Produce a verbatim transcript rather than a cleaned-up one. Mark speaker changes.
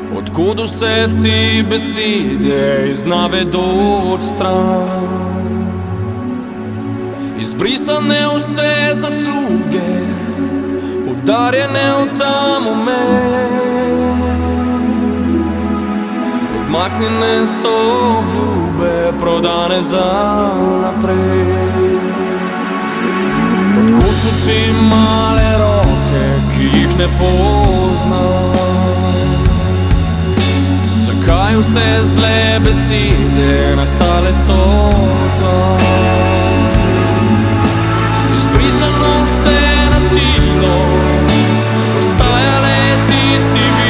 Speaker 1: Odkud vse ti besede iznavedoč stran? Izbrisane vse zasluge, udarjene v ta moment. Odmaknjene so obljube, prodane za naprej. Odkud so ti male roke, ki jih ne poznam? Zakaj vse zle besede nastale so tam? Izbrisano vse na silo, ostaja le tisti vid.